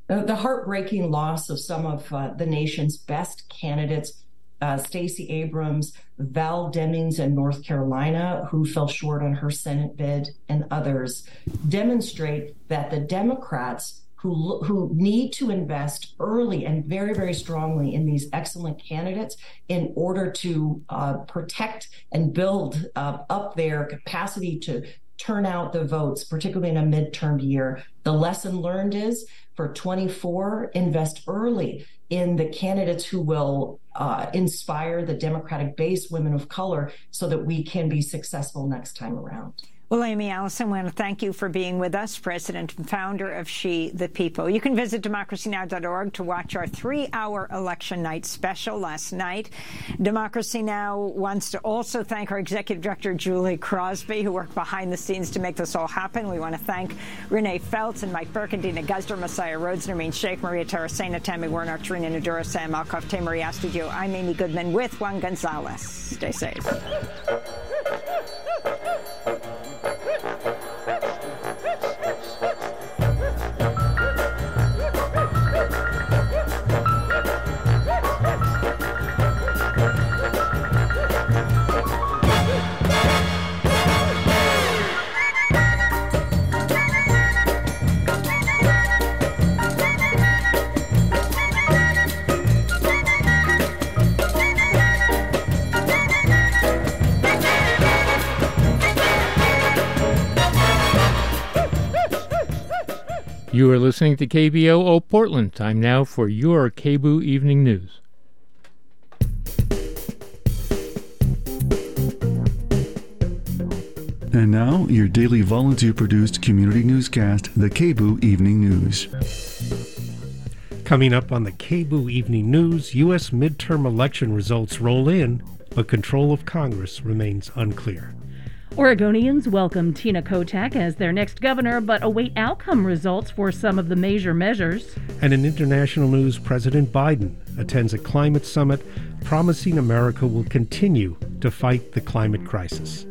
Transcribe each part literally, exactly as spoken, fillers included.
Uh, the heartbreaking loss of some of uh, the nation's best candidates, uh, Stacey Abrams, Val Demings in North Carolina, who fell short on her Senate bid, and others, demonstrate that the Democrats who who need to invest early and very, very strongly in these excellent candidates in order to uh, protect and build uh, up their capacity to turn out the votes, particularly in a midterm year. The lesson learned is for twenty-four, invest early in the candidates who will uh, inspire the Democratic base, women of color, so that we can be successful next time around. Well, Amy Allison, I want to thank you for being with us, president and founder of She the People. You can visit democracy now dot org to watch our three-hour election night special last night. Democracy Now! Wants to also thank our executive director, Julie Crosby, who worked behind the scenes to make this all happen. We want to thank Renee Feltz and Mike Burke, Dina Guzder, Messiah Rhodes, Nermeen Sheikh, Maria Taracena, Tammy Werner, Tarina Nadura, Sam Alcoff, Tamari Astudio. I'm Amy Goodman with Juan Gonzalez. Stay safe. You are listening to K B O O Portland. Time now for your K B O Evening News. And now, your daily volunteer-produced community newscast, the K B O Evening News. Coming up on the K B O Evening News, U S midterm election results roll in, but control of Congress remains unclear. Oregonians welcome Tina Kotek as their next governor, but await outcome results for some of the major measures. And in international news, President Biden attends a climate summit promising America will continue to fight the climate crisis.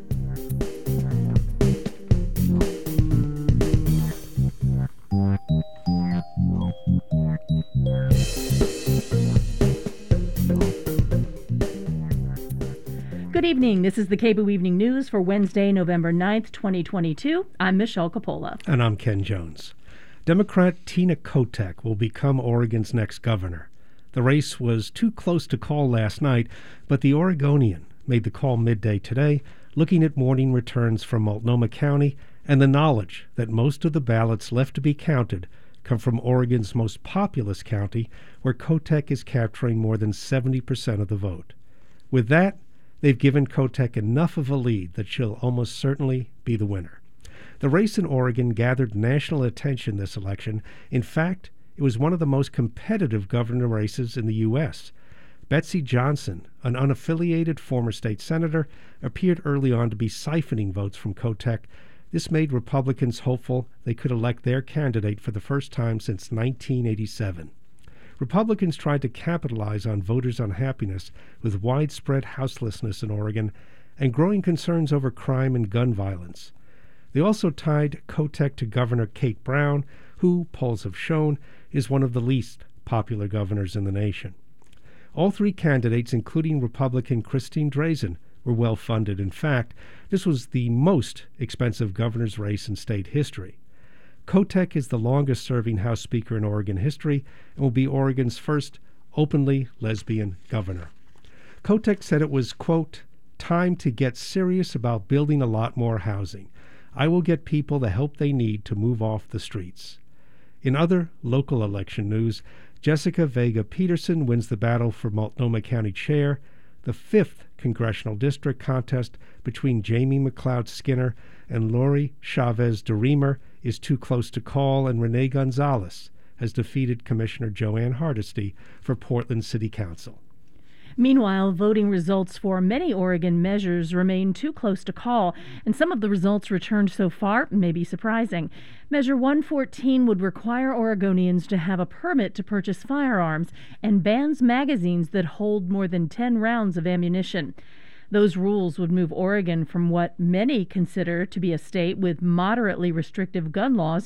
Good evening. This is the K B O Evening News for Wednesday, November ninth, twenty twenty-two. I'm Michelle Coppola. And I'm Ken Jones. Democrat Tina Kotek will become Oregon's next governor. The race was too close to call last night, but the Oregonian made the call midday today, looking at morning returns from Multnomah County and the knowledge that most of the ballots left to be counted come from Oregon's most populous county, where Kotek is capturing more than seventy percent of the vote. With that, they've given Kotek enough of a lead that she'll almost certainly be the winner. The race in Oregon gathered national attention this election. In fact, it was one of the most competitive governor races in the U S Betsy Johnson, an unaffiliated former state senator, appeared early on to be siphoning votes from Kotek. This made Republicans hopeful they could elect their candidate for the first time since nineteen eighty-seven. Republicans tried to capitalize on voters' unhappiness with widespread houselessness in Oregon and growing concerns over crime and gun violence. They also tied Kotek to Governor Kate Brown, who, polls have shown, is one of the least popular governors in the nation. All three candidates, including Republican Christine Drazan, were well-funded. In fact, this was the most expensive governor's race in state history. Kotek is the longest-serving House Speaker in Oregon history and will be Oregon's first openly lesbian governor. Kotek said it was, quote, time to get serious about building a lot more housing. I will get people the help they need to move off the streets. In other local election news, Jessica Vega Peterson wins the battle for Multnomah County Chair. The fifth congressional district contest between Jamie McLeod Skinner and Lori Chavez DeRemer is too close to call, and Renee Gonzalez has defeated Commissioner Joanne Hardesty for Portland City Council. Meanwhile, voting results for many Oregon measures remain too close to call, and some of the results returned so far may be surprising. Measure one fourteen would require Oregonians to have a permit to purchase firearms and bans magazines that hold more than ten rounds of ammunition. Those rules would move Oregon from what many consider to be a state with moderately restrictive gun laws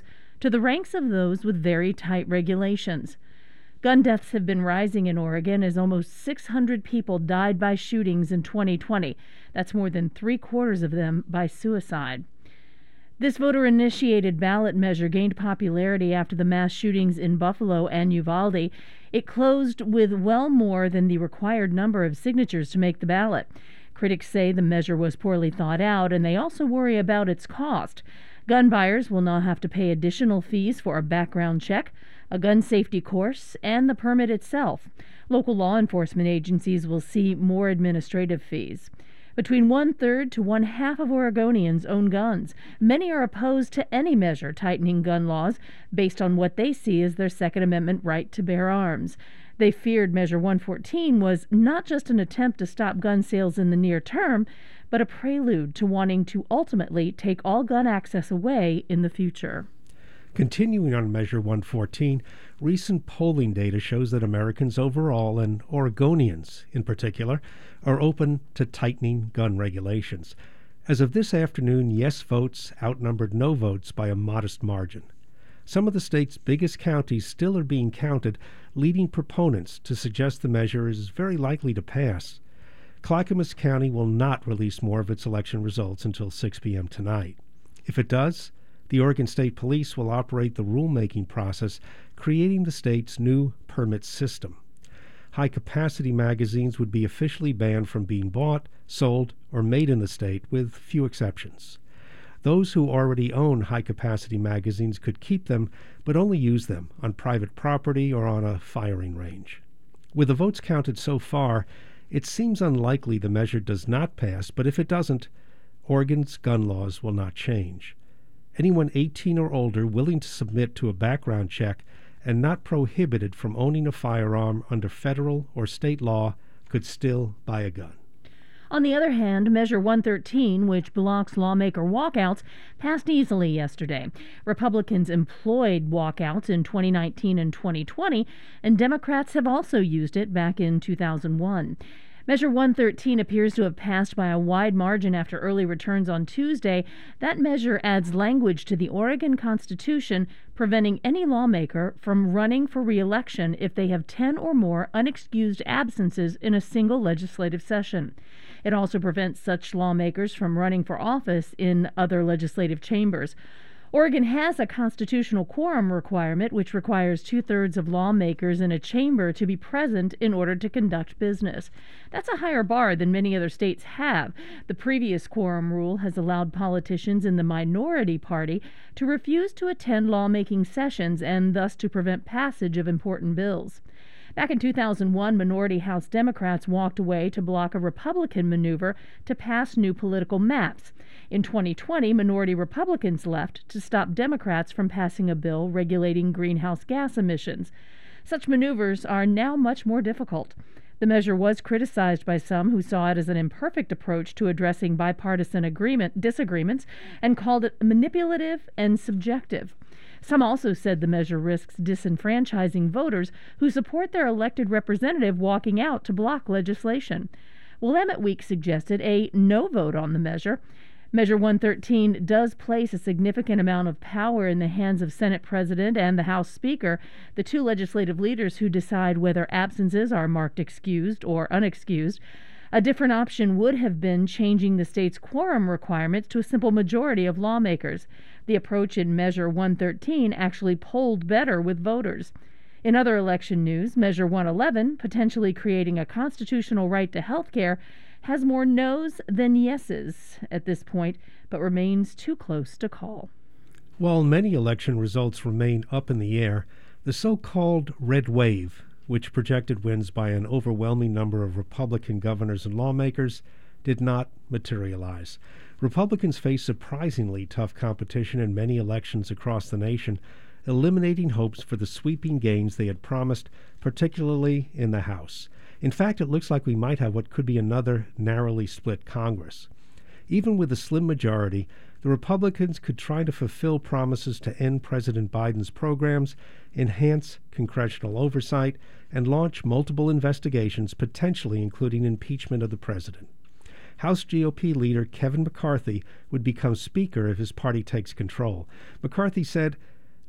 to the ranks of those with very tight regulations. Gun deaths have been rising in Oregon as almost six hundred people died by shootings in twenty twenty. That's more than three quarters of them by suicide. This voter-initiated ballot measure gained popularity after the mass shootings in Buffalo and Uvalde. It closed with well more than the required number of signatures to make the ballot. Critics say the measure was poorly thought out, and they also worry about its cost. Gun buyers will now have to pay additional fees for a background check, a gun safety course, and the permit itself. Local law enforcement agencies will see more administrative fees. Between one-third to one-half of Oregonians own guns. Many are opposed to any measure tightening gun laws based on what they see as their Second Amendment right to bear arms. They feared Measure one fourteen was not just an attempt to stop gun sales in the near term, but a prelude to wanting to ultimately take all gun access away in the future. Continuing on Measure one fourteen, recent polling data shows that Americans overall, and Oregonians in particular, are open to tightening gun regulations. As of this afternoon, yes votes outnumbered no votes by a modest margin. Some of the state's biggest counties still are being counted, leading proponents to suggest the measure is very likely to pass. Clackamas County will not release more of its election results until six p.m. tonight. If it does, the Oregon State Police will operate the rulemaking process, creating the state's new permit system. High-capacity magazines would be officially banned from being bought, sold, or made in the state, with few exceptions. Those who already own high-capacity magazines could keep them, but only use them on private property or on a firing range. With the votes counted so far, it seems unlikely the measure does not pass, but if it doesn't, Oregon's gun laws will not change. Anyone eighteen or older willing to submit to a background check and not prohibited from owning a firearm under federal or state law could still buy a gun. On the other hand, Measure one thirteen, which blocks lawmaker walkouts, passed easily yesterday. Republicans employed walkouts in twenty nineteen and twenty twenty, and Democrats have also used it back in two thousand one. Measure one thirteen appears to have passed by a wide margin after early returns on Tuesday. That measure adds language to the Oregon Constitution preventing any lawmaker from running for re-election if they have ten or more unexcused absences in a single legislative session. It also prevents such lawmakers from running for office in other legislative chambers. Oregon has a constitutional quorum requirement, which requires two-thirds of lawmakers in a chamber to be present in order to conduct business. That's a higher bar than many other states have. The previous quorum rule has allowed politicians in the minority party to refuse to attend lawmaking sessions and thus to prevent passage of important bills. Back in two thousand one, minority House Democrats walked away to block a Republican maneuver to pass new political maps. In twenty twenty, minority Republicans left to stop Democrats from passing a bill regulating greenhouse gas emissions. Such maneuvers are now much more difficult. The measure was criticized by some who saw it as an imperfect approach to addressing bipartisan agreement disagreements and called it manipulative and subjective. Some also said the measure risks disenfranchising voters who support their elected representative walking out to block legislation. Willamette Week suggested a no vote on the measure. Measure one thirteen does place a significant amount of power in the hands of Senate President and the House Speaker, the two legislative leaders who decide whether absences are marked excused or unexcused. A different option would have been changing the state's quorum requirements to a simple majority of lawmakers. The approach in Measure one thirteen actually polled better with voters. In other election news, Measure one eleven, potentially creating a constitutional right to health care, has more no's than yeses at this point, but remains too close to call. While many election results remain up in the air, the so-called red wave, which projected wins by an overwhelming number of Republican governors and lawmakers, did not materialize. Republicans face surprisingly tough competition in many elections across the nation, eliminating hopes for the sweeping gains they had promised, particularly in the House. In fact, it looks like we might have what could be another narrowly split Congress. Even with a slim majority, the Republicans could try to fulfill promises to end President Biden's programs, enhance congressional oversight, and launch multiple investigations, potentially including impeachment of the president. House G O P leader Kevin McCarthy would become Speaker if his party takes control. McCarthy said,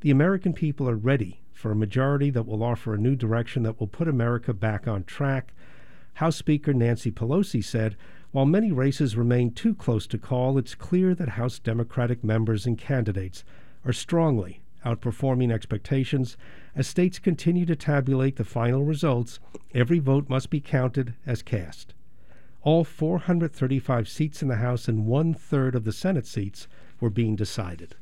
The American people are ready for a majority that will offer a new direction that will put America back on track. House Speaker Nancy Pelosi said, while many races remain too close to call, it's clear that House Democratic members and candidates are strongly outperforming expectations. As states continue to tabulate the final results, every vote must be counted as cast. All four hundred thirty-five seats in the House and one-third of the Senate seats were being decided.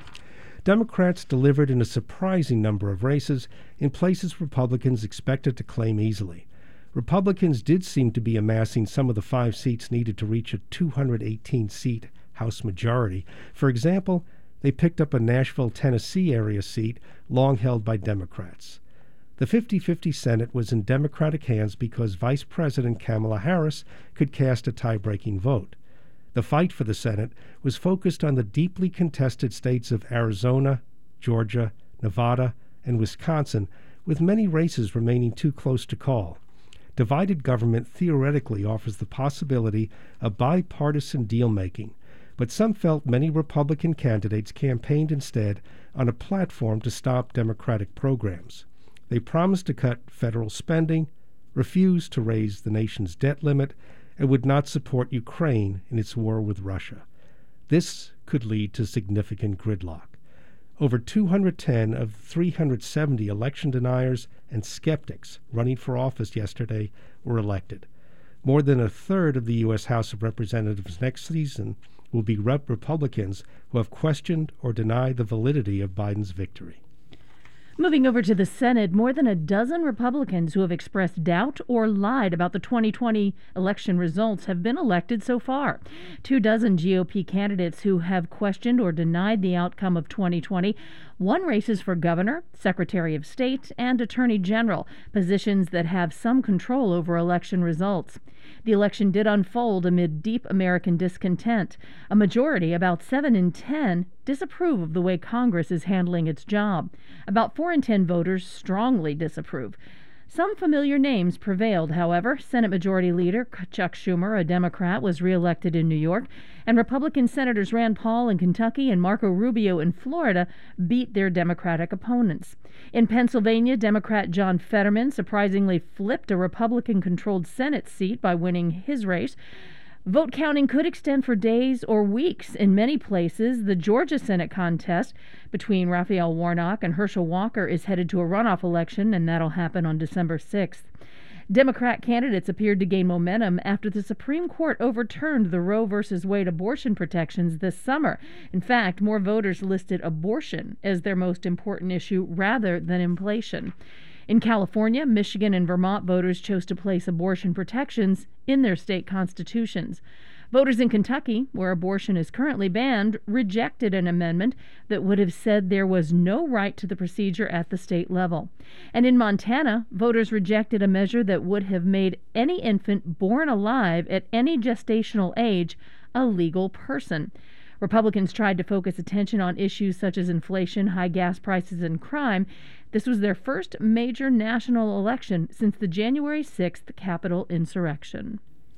Democrats delivered in a surprising number of races in places Republicans expected to claim easily. Republicans did seem to be amassing some of the five seats needed to reach a two hundred eighteen seat House majority. For example, they picked up a Nashville, Tennessee area seat long held by Democrats. The fifty-fifty Senate was in Democratic hands because Vice President Kamala Harris could cast a tie-breaking vote. The fight for the Senate was focused on the deeply contested states of Arizona, Georgia, Nevada, and Wisconsin, with many races remaining too close to call. Divided government theoretically offers the possibility of bipartisan deal-making, but some felt many Republican candidates campaigned instead on a platform to stop Democratic programs. They promised to cut federal spending, refused to raise the nation's debt limit, and would not support Ukraine in its war with Russia. This could lead to significant gridlock. Over two hundred ten of three hundred seventy election deniers and skeptics running for office yesterday were elected. More than a third of the U S House of Representatives next season will be rep Republicans who have questioned or denied the validity of Biden's victory. Moving over to the Senate, more than a dozen Republicans who have expressed doubt or lied about the twenty twenty election results have been elected so far. Two dozen G O P candidates who have questioned or denied the outcome of twenty twenty won races for governor, secretary of state, and attorney general, positions that have some control over election results. The election did unfold amid deep American discontent. A majority, about seven in ten, disapprove of the way Congress is handling its job. About four in ten voters strongly disapprove. Some familiar names prevailed, however. Senate Majority Leader Chuck Schumer, a Democrat, was reelected in New York, and Republican Senators Rand Paul in Kentucky and Marco Rubio in Florida beat their Democratic opponents. In Pennsylvania, Democrat John Fetterman surprisingly flipped a Republican-controlled Senate seat by winning his race. Vote counting could extend for days or weeks in many places. The Georgia Senate contest between Raphael Warnock and Herschel Walker is headed to a runoff election, and that'll happen on December sixth. Democrat candidates appeared to gain momentum after the Supreme Court overturned the Roe v. Wade abortion protections this summer. In fact, more voters listed abortion as their most important issue rather than inflation. In California, Michigan, and Vermont, voters chose to place abortion protections in their state constitutions. Voters in Kentucky, where abortion is currently banned, rejected an amendment that would have said there was no right to the procedure at the state level. And in Montana, voters rejected a measure that would have made any infant born alive at any gestational age a legal person. Republicans tried to focus attention on issues such as inflation, high gas prices, and crime. This was their first major national election since the January sixth Capitol insurrection.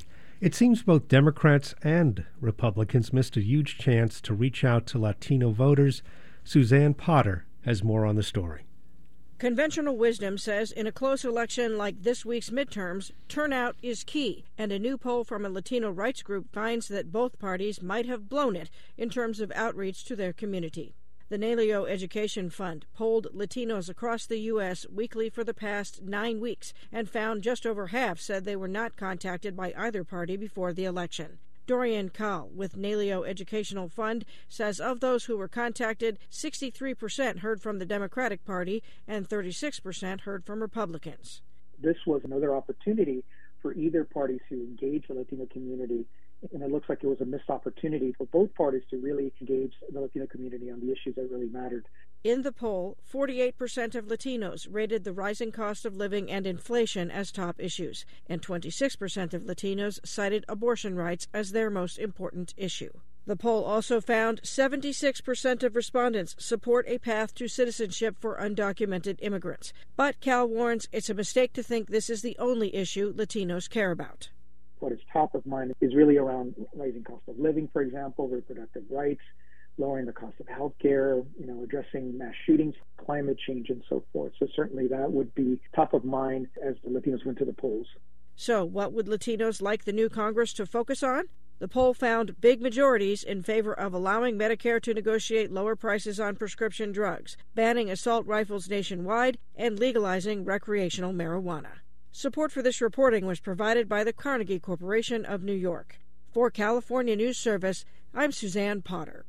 It seems both Democrats and Republicans missed a huge chance to reach out to Latino voters. Suzanne Potter has more on the story. Conventional wisdom says in a close election like this week's midterms, turnout is key, and a new poll from a Latino rights group finds that both parties might have blown it in terms of outreach to their community. The Naleo Education Fund polled Latinos across the U S weekly for the past nine weeks and found just over half said they were not contacted by either party before the election. Dorian Kahl with Naleo Educational Fund says of those who were contacted, sixty-three percent heard from the Democratic Party and thirty-six percent heard from Republicans. This was another opportunity for either party to engage the Latino community, and it looks like it was a missed opportunity for both parties to really engage the Latino community on the issues that really mattered. In the poll, forty-eight percent of Latinos rated the rising cost of living and inflation as top issues, and twenty-six percent of Latinos cited abortion rights as their most important issue. The poll also found seventy-six percent of respondents support a path to citizenship for undocumented immigrants. But Cal warns it's a mistake to think this is the only issue Latinos care about. What is top of mind is really around rising cost of living, for example, reproductive rights, lowering the cost of healthcare, you know, addressing mass shootings, climate change, and so forth. So certainly that would be top of mind as the Latinos went to the polls. So what would Latinos like the new Congress to focus on? The poll found big majorities in favor of allowing Medicare to negotiate lower prices on prescription drugs, banning assault rifles nationwide, and legalizing recreational marijuana. Support for this reporting was provided by the Carnegie Corporation of New York. For California News Service, I'm Suzanne Potter.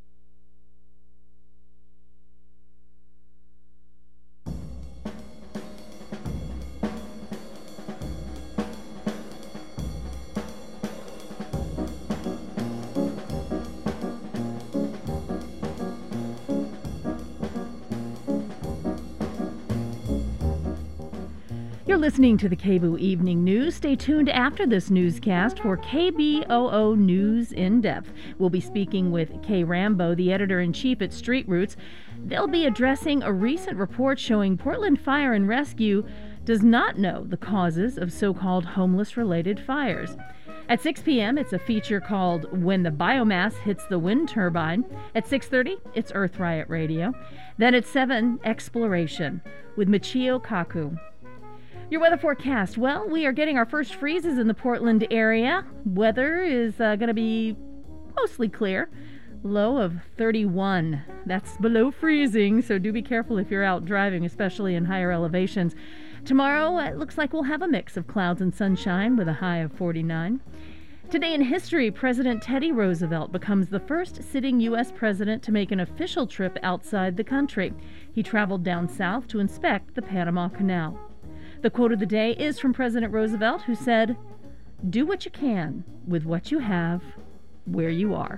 You're listening to the K B O O Evening News. Stay tuned after this newscast for K B O O News in Depth. We'll be speaking with Kay Rambo, the editor-in-chief at Street Roots. They'll be addressing a recent report showing Portland Fire and Rescue does not know the causes of so-called homeless-related fires. At six p.m., it's a feature called When the Biomass Hits the Wind Turbine. At six thirty, it's Earth Riot Radio. Then at seven, Exploration with Michio Kaku. Your weather forecast. Well, we are getting our first freezes in the Portland area. Weather is uh, going to be mostly clear. Low of thirty-one. That's below freezing, so do be careful if you're out driving, especially in higher elevations. Tomorrow, it looks like we'll have a mix of clouds and sunshine with a high of forty-nine. Today in history, President Teddy Roosevelt becomes the first sitting U S president to make an official trip outside the country. He traveled down south to inspect the Panama Canal. The quote of the day is from President Roosevelt, who said, "Do what you can with what you have, where you are."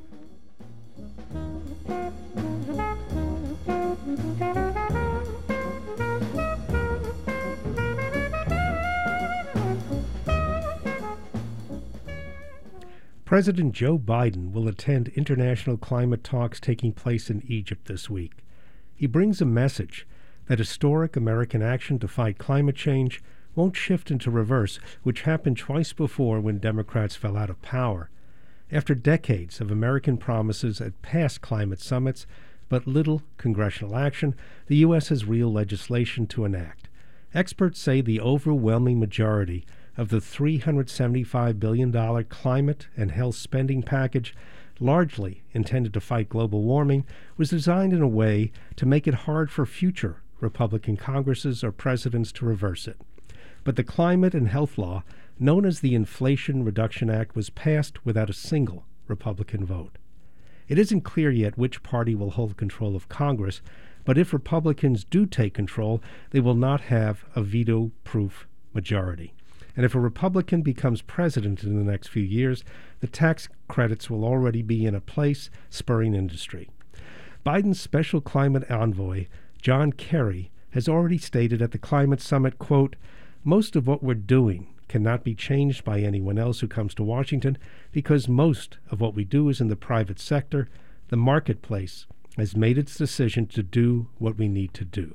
President Joe Biden will attend international climate talks taking place in Egypt this week. He brings a message that historic American action to fight climate change won't shift into reverse, which happened twice before when Democrats fell out of power. After decades of American promises at past climate summits, but little congressional action, the U S has real legislation to enact. Experts say the overwhelming majority of the three hundred seventy-five billion dollars climate and health spending package, largely intended to fight global warming, was designed in a way to make it hard for future Republican Congresses or presidents to reverse it. But the climate and health law, known as the Inflation Reduction Act, was passed without a single Republican vote. It isn't clear yet which party will hold control of Congress, but if Republicans do take control, they will not have a veto-proof majority. And if a Republican becomes president in the next few years, the tax credits will already be in a place, spurring industry. Biden's special climate envoy, John Kerry, has already stated at the climate summit, quote, "Most of what we're doing cannot be changed by anyone else who comes to Washington because most of what we do is in the private sector. The marketplace has made its decision to do what we need to do."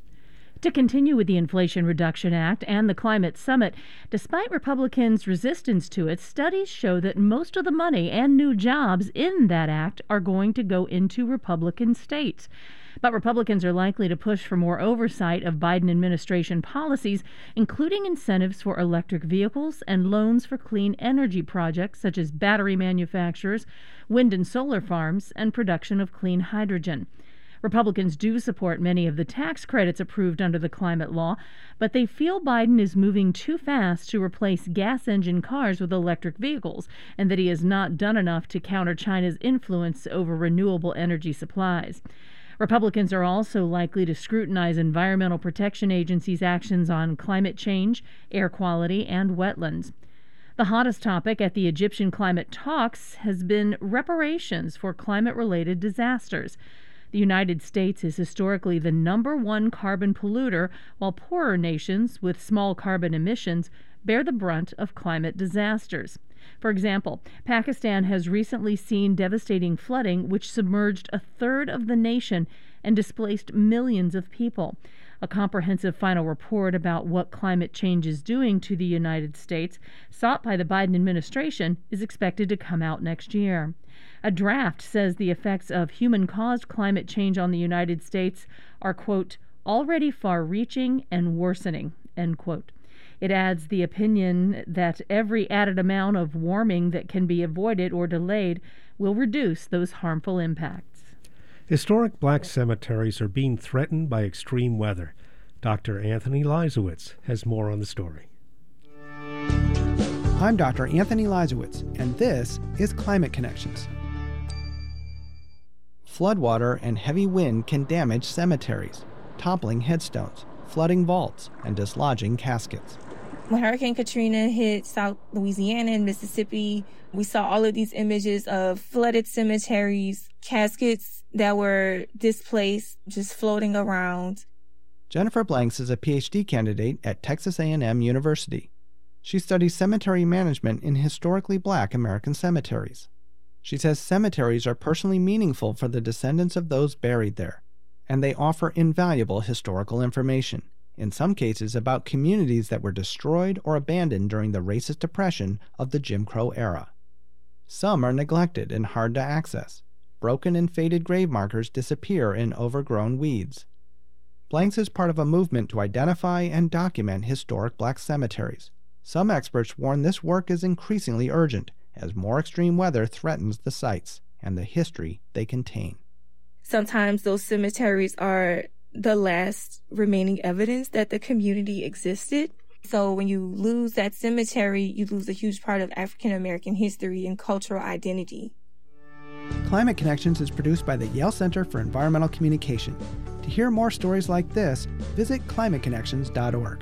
To continue with the Inflation Reduction Act and the Climate Summit, despite Republicans' resistance to it, studies show that most of the money and new jobs in that act are going to go into Republican states. But Republicans are likely to push for more oversight of Biden administration policies, including incentives for electric vehicles and loans for clean energy projects such as battery manufacturers, wind and solar farms, and production of clean hydrogen. Republicans do support many of the tax credits approved under the climate law, but they feel Biden is moving too fast to replace gas engine cars with electric vehicles, and that he has not done enough to counter China's influence over renewable energy supplies. Republicans are also likely to scrutinize Environmental Protection Agency's actions on climate change, air quality, and wetlands. The hottest topic at the Egyptian climate talks has been reparations for climate-related disasters. The United States is historically the number one carbon polluter, while poorer nations with small carbon emissions bear the brunt of climate disasters. For example, Pakistan has recently seen devastating flooding which submerged a third of the nation and displaced millions of people. A comprehensive final report about what climate change is doing to the United States, sought by the Biden administration, is expected to come out next year. A draft says the effects of human-caused climate change on the United States are, quote, already far-reaching and worsening, end quote. It adds the opinion that every added amount of warming that can be avoided or delayed will reduce those harmful impacts. Historic black cemeteries are being threatened by extreme weather. Doctor Anthony Leisowitz has more on the story. I'm Doctor Anthony Leisowitz, and this is Climate Connections. Floodwater and heavy wind can damage cemeteries, toppling headstones, flooding vaults, and dislodging caskets. When Hurricane Katrina hit South Louisiana and Mississippi, we saw all of these images of flooded cemeteries, caskets that were displaced, just floating around. Jennifer Blanks is a P H D candidate at Texas A and M University. She studies cemetery management in historically black American cemeteries. She says cemeteries are personally meaningful for the descendants of those buried there, and they offer invaluable historical information, in some cases about communities that were destroyed or abandoned during the racist oppression of the Jim Crow era. Some are neglected and hard to access. Broken and faded grave markers disappear in overgrown weeds. Blanks is part of a movement to identify and document historic black cemeteries. Some experts warn this work is increasingly urgent as more extreme weather threatens the sites and the history they contain. Sometimes those cemeteries are the last remaining evidence that the community existed. So when you lose that cemetery, you lose a huge part of African American history and cultural identity. Climate Connections is produced by the Yale Center for Environmental Communication. To hear more stories like this, visit climate connections dot org.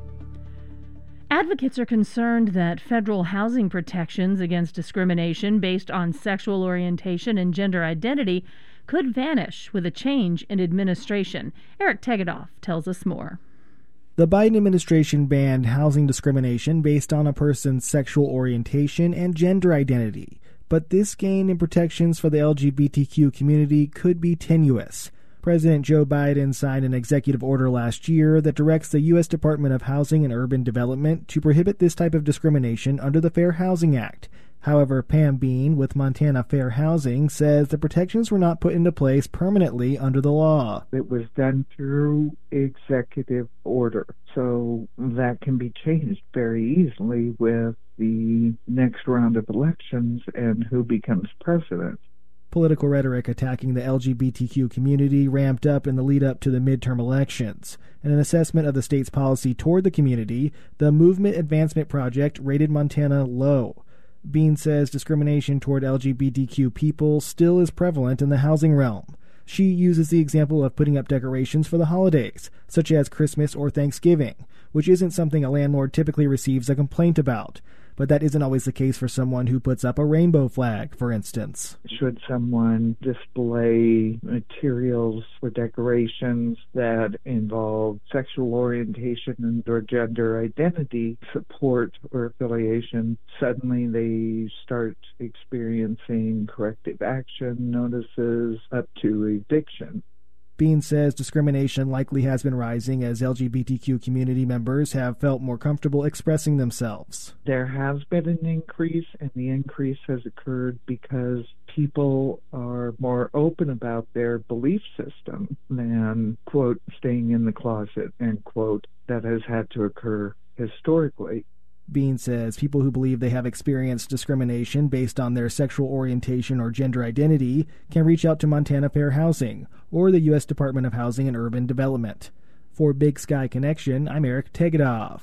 Advocates are concerned that federal housing protections against discrimination based on sexual orientation and gender identity could vanish with a change in administration. Eric Tegedoff tells us more. The Biden administration banned housing discrimination based on a person's sexual orientation and gender identity, but this gain in protections for the L G B T Q community could be tenuous. President Joe Biden signed an executive order last year that directs the U S Department of Housing and Urban Development to prohibit this type of discrimination under the Fair Housing Act. However, Pam Bean with Montana Fair Housing says the protections were not put into place permanently under the law. It was done through executive order, so that can be changed very easily with the next round of elections and who becomes president. Political rhetoric attacking the L G B T Q community ramped up in the lead-up to the midterm elections. In an assessment of the state's policy toward the community, the Movement Advancement Project rated Montana low. Bean says discrimination toward L G B T Q people still is prevalent in the housing realm. She uses the example of putting up decorations for the holidays, such as Christmas or Thanksgiving, which isn't something a landlord typically receives a complaint about. But that isn't always the case for someone who puts up a rainbow flag, for instance. Should someone display materials or decorations that involve sexual orientation and or gender identity support or affiliation, suddenly they start experiencing corrective action notices up to eviction. Bean says discrimination likely has been rising as L G B T Q community members have felt more comfortable expressing themselves. There has been an increase, and the increase has occurred because people are more open about their belief system than, quote, staying in the closet, end quote, that has had to occur historically. Bean says people who believe they have experienced discrimination based on their sexual orientation or gender identity can reach out to Montana Fair Housing or the U S Department of Housing and Urban Development. For Big Sky Connection, I'm Eric Tegedoff.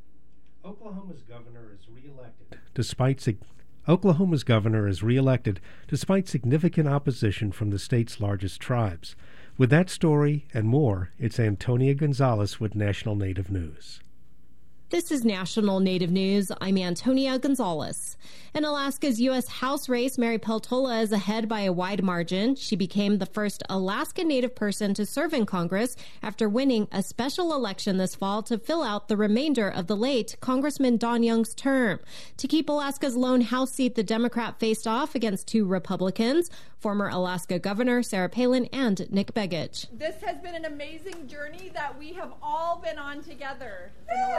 Oklahoma's governor is reelected despite sig- Oklahoma's governor is reelected despite significant opposition from the state's largest tribes. With that story and more, it's Antonia Gonzalez with National Native News. This is National Native News. I'm Antonia Gonzalez. In Alaska's U S House race, Mary Peltola is ahead by a wide margin. She became the first Alaska Native person to serve in Congress after winning a special election this fall to fill out the remainder of the late Congressman Don Young's term. To keep Alaska's lone House seat, the Democrat faced off against two Republicans, former Alaska Governor Sarah Palin and Nick Begich. This has been an amazing journey that we have all been on together in Alaska.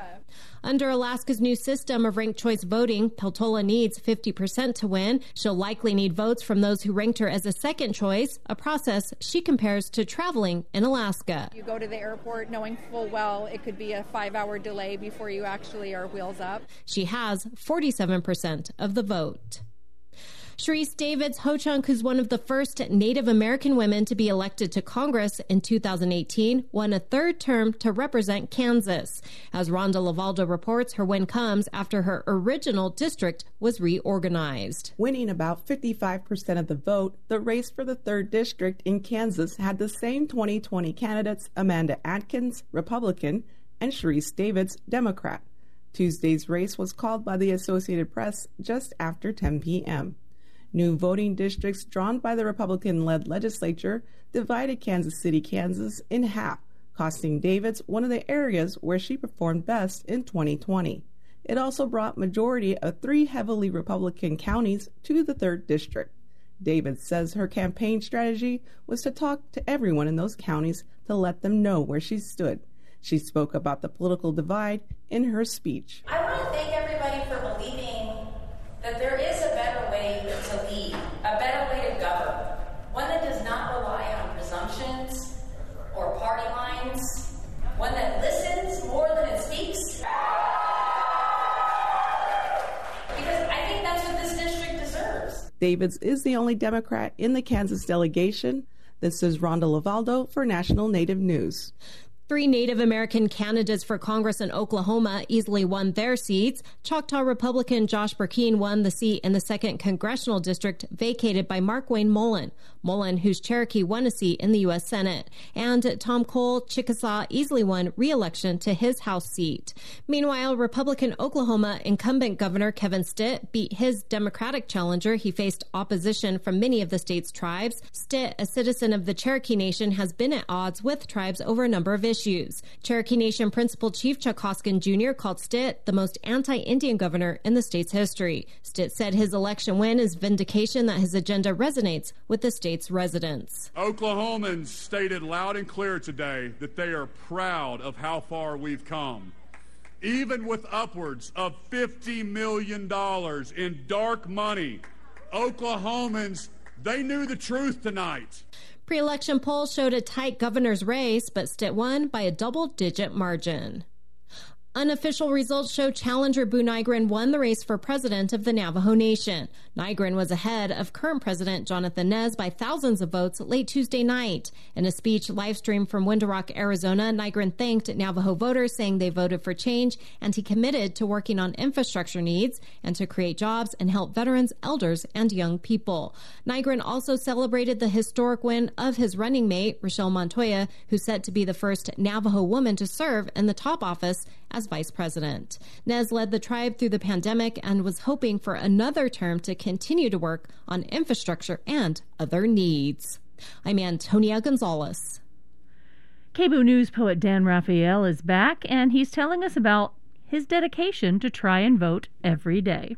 Under Alaska's new system of ranked choice voting, Peltola needs fifty percent to win. She'll likely need votes from those who ranked her as a second choice, a process she compares to traveling in Alaska. You go to the airport knowing full well it could be a five-hour delay before you actually are wheels up. She has forty-seven percent of the vote. Sharice Davids Ho-Chunk, who's one of the first Native American women to be elected to Congress in two thousand eighteen, won a third term to represent Kansas. As Rhonda Lavaldo reports, her win comes after her original district was reorganized. Winning about fifty-five percent of the vote, the race for the third district in Kansas had the same twenty twenty candidates, Amanda Atkins, Republican, and Sharice Davids, Democrat. Tuesday's race was called by the Associated Press just after ten p.m. New voting districts drawn by the Republican-led legislature divided Kansas City, Kansas in half, costing Davids one of the areas where she performed best in twenty twenty. It also brought majority of three heavily Republican counties to the third district. Davids says her campaign strategy was to talk to everyone in those counties to let them know where she stood. She spoke about the political divide in her speech. I want to thank everybody for believing that there is a better way to lead, a better way to govern, one that does not rely on presumptions or party lines, one that listens more than it speaks. Because I think that's what this district deserves. Davids is the only Democrat in the Kansas delegation. This is Rhonda Lavaldo for National Native News. Three Native American candidates for Congress in Oklahoma easily won their seats. Choctaw Republican Josh Burkeen won the seat in the second congressional district vacated by Markwayne Mullin. Mullin, whose Cherokee won a seat in the U S Senate. And Tom Cole Chickasaw easily won re-election to his House seat. Meanwhile, Republican Oklahoma incumbent Governor Kevin Stitt beat his Democratic challenger. He faced opposition from many of the state's tribes. Stitt, a citizen of the Cherokee Nation, has been at odds with tribes over a number of issues. Cherokee Nation Principal Chief Chuck Hoskin Junior called Stitt the most anti-Indian governor in the state's history. Stitt said his election win is vindication that his agenda resonates with the state's residents. Oklahomans stated loud and clear today that they are proud of how far we've come. Even with upwards of fifty million dollars in dark money, Oklahomans, they knew the truth tonight. Pre-election polls showed a tight governor's race, but Stitt won by a double-digit margin. Unofficial results show challenger Boo Nygren won the race for president of the Navajo Nation. Nygren was ahead of current President Jonathan Nez by thousands of votes late Tuesday night. In a speech live-streamed from Window Rock, Arizona, Nygren thanked Navajo voters, saying they voted for change, and he committed to working on infrastructure needs and to create jobs and help veterans, elders, and young people. Nygren also celebrated the historic win of his running mate, Rochelle Montoya, who's set to be the first Navajo woman to serve in the top office as vice president. Nez led the tribe through the pandemic and was hoping for another term to continue to work on infrastructure and other needs. I'm Antonia Gonzalez. K B O O News poet Dan Raphael is back, and he's telling us about his dedication to try and vote every day.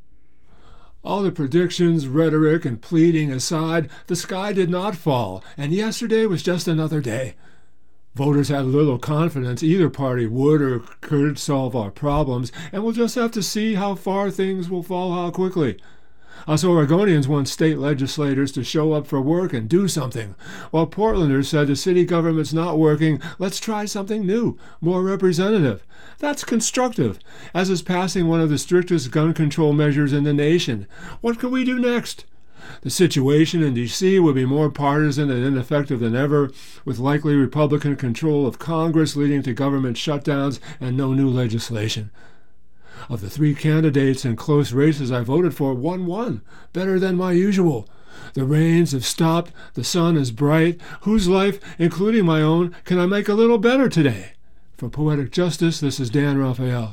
All the predictions, rhetoric, and pleading aside, the sky did not fall, and yesterday was just another day. Voters had little confidence either party would or could solve our problems, and we'll just have to see how far things will fall, how quickly. Us Oregonians want state legislators to show up for work and do something, while Portlanders said the city government's not working, let's try something new, more representative. That's constructive, as is passing one of the strictest gun control measures in the nation. What can we do next? The situation in D C will be more partisan and ineffective than ever, with likely Republican control of Congress leading to government shutdowns and no new legislation. Of the three candidates in close races I voted for, one won, better than my usual. The rains have stopped, the sun is bright. Whose life, including my own, can I make a little better today? For Poetic Justice, this is Dan Raphael.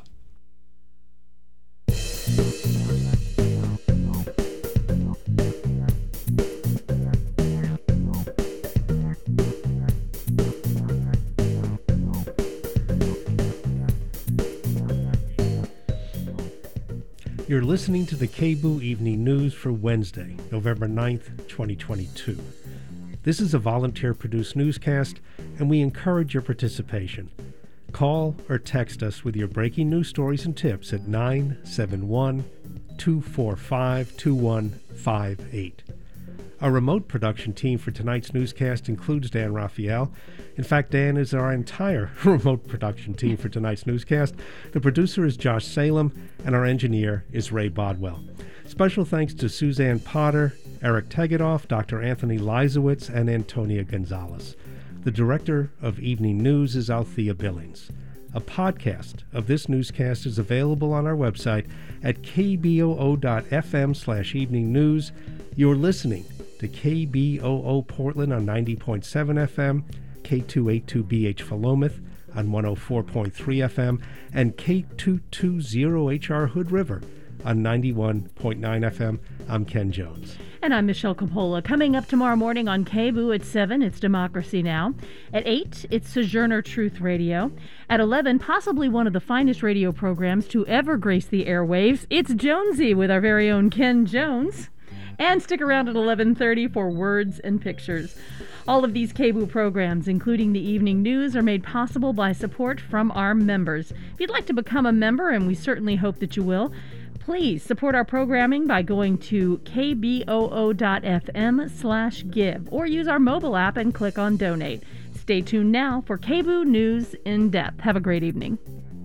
You're listening to the K B O O Evening News for Wednesday, November ninth, twenty twenty-two. This is a volunteer-produced newscast, and we encourage your participation. Call or text us with your breaking news stories and tips at nine seven one, two four five, two one five eight. Our remote production team for tonight's newscast includes Dan Raphael. In fact, Dan is our entire remote production team for tonight's newscast. The producer is Josh Salem, and our engineer is Ray Bodwell. Special thanks to Suzanne Potter, Eric Tegedoff, Doctor Anthony Leisowitz, and Antonia Gonzalez. The director of Evening News is Althea Billings. A podcast of this newscast is available on our website at kboo.fm slash evening news. You're listening to K B O O Portland on ninety point seven F M, K two eighty-two B H Philomath on one oh four point three F M, and K two twenty H R Hood River on ninety-one point nine F M. I'm Ken Jones. And I'm Michelle Coppola. Coming up tomorrow morning on K B O O at seven, it's Democracy Now! At eight, it's Sojourner Truth Radio. At eleven, possibly one of the finest radio programs to ever grace the airwaves, it's Jonesy with our very own Ken Jones. And stick around at eleven thirty for Words and Pictures. All of these K B O O programs, including the evening news, are made possible by support from our members. If you'd like to become a member, and we certainly hope that you will, please support our programming by going to kboo.fm slash give or use our mobile app and click on Donate. Stay tuned now for K B O O News in Depth. Have a great evening.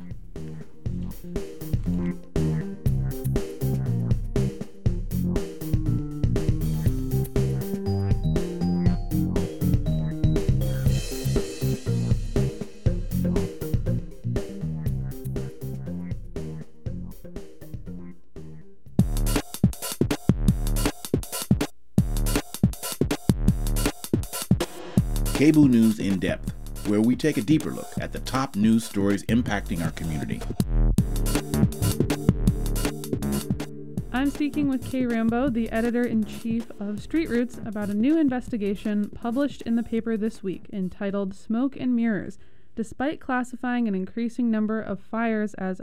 K B O O News in Depth, where we take a deeper look at the top news stories impacting our community. I'm speaking with Kay Rambo, the editor-in-chief of Street Roots, about a new investigation published in the paper this week entitled Smoke and Mirrors. Despite classifying an increasing number of fires as